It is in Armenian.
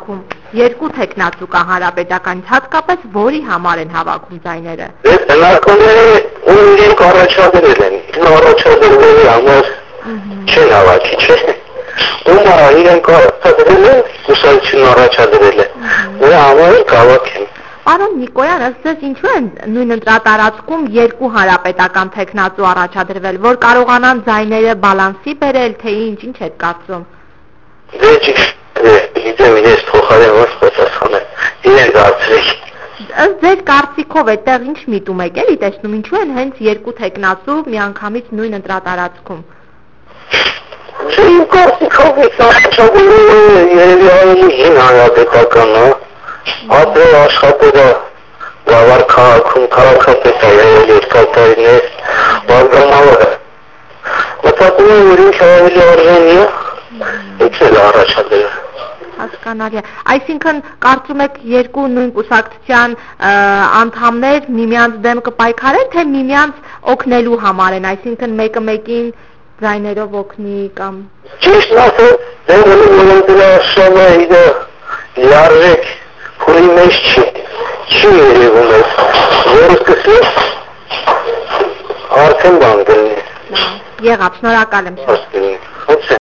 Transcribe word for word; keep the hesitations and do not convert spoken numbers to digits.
տարածքում երկու թեկնածու կա հանրապետականից, հատկապես որի համար են հավաքում ձայները։ Բնակիչները ում իրենք առաջադրել են, առաջադրվելու համար չեն հավաքի, չէ՞։ Ում իրենք առաջադրել են, կուսակցությունն առաջադրել է, նրա համար հավաքեն։ Պարոն Նիկոյան, ըստ ձեզ ինչու են նույն ընտրատարածքում երկու հանրապետական թեկնածու առաջադրվել, որ կարողանան ձայները բալանսի բերել, թե ինչ, ինչ եք կարծում։ Դե գիտեմ, ես փոխարենված պատասխանեմ, իրենք հարցրեք։ Ըստ ձեր կարծիքով այդտեղ ինչ միտում եք, էլի տեսնում, ինչու են հենց երկու թեկնածու միանգամից նույն ընտրատարածքում։ Իմ կարծիքով ես աշխատում երևի ավելի հին հանրապետական, ապրել աշխատել է Գավառ քաղաքում, քաղաքապետ է եղել երկար տարիներ, պատգամավոր է։ Մտածում եմ, որ ինքը ավելի արժանի է, ինքն էլ առաջադրել։ Հասկանալի է։ Այսինքն կարծում եք երկու նույն կուսակցության անդամներ միմյանց դեմ կպայքարեն, թե միմյանց օգնելու համար են, այսինքն մեկը մեկին ձայներով օգնի կամ։ Ճիշտ ասած, դեռ ընտրաշավը իդը լարվեք, քունի մեջ չի, չի երևում ես, որը սկսվեց արդեն բան կլինի։ Եղավ, շնորհակալ եմ։